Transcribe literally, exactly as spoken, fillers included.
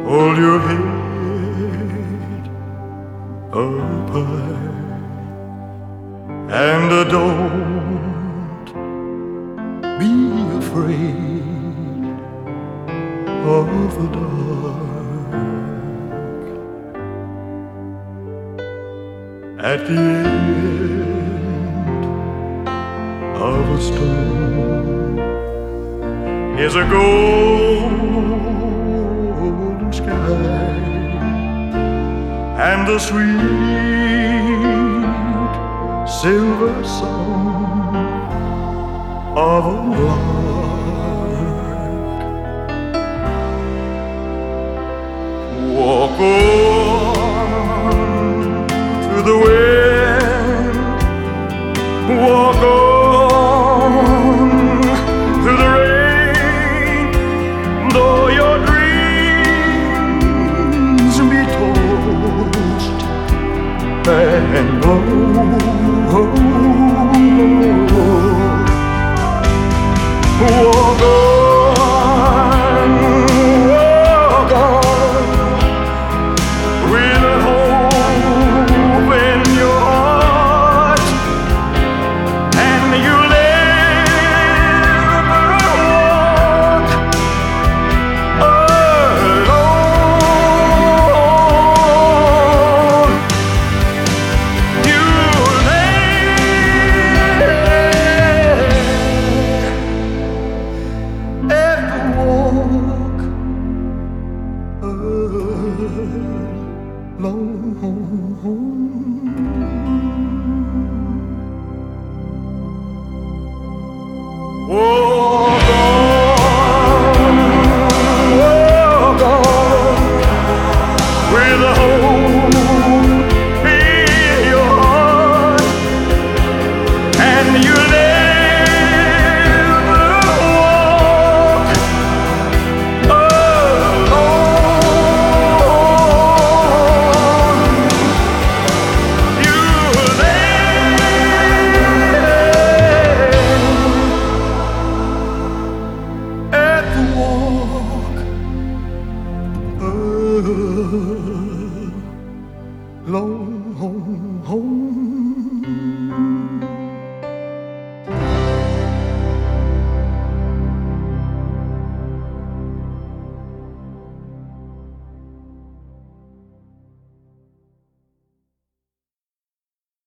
Hold your head up high and uh, don't be afraid of the dark. At the end of a storm is a golden sky and the sweet silver song of a lark. Walk on through the wind, walk on through the rain, though your dreams be tossed and blown. Walk on, walk on, with a hope in your heart, and you never walk alone. You never walk alone. Walk on, walk on, with a hope in your heart, and you'll never walk alone. You'll never walk alone.